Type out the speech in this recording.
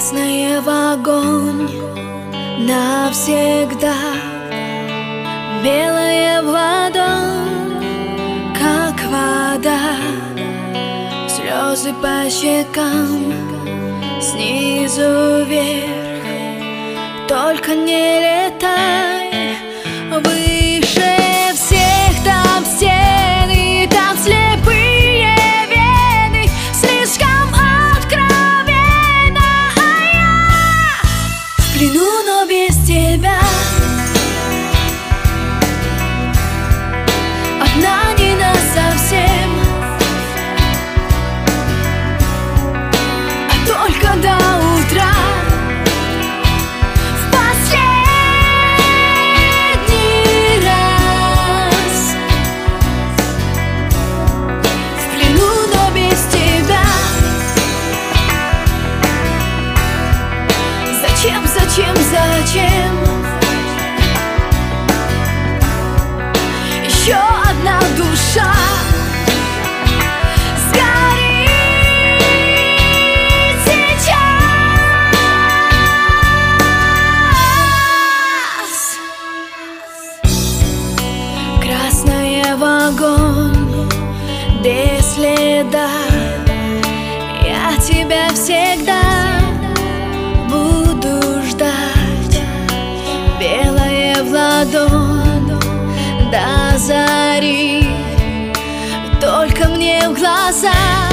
Красное в огонь навсегда, белое в ладонь, как вода. Слезы по щекам, снизу вверх, только не летай выше всех. Там стены, там слепые вены, слишком откровенно, а я в плену, но без тебя. Одна не насовсем, а только до утра. Зачем? Еще одна душа сгорит сейчас. Красное в огонь без следа, я тебя всегда буду ждать. Белое в ладонь до зари, только мне в глаза.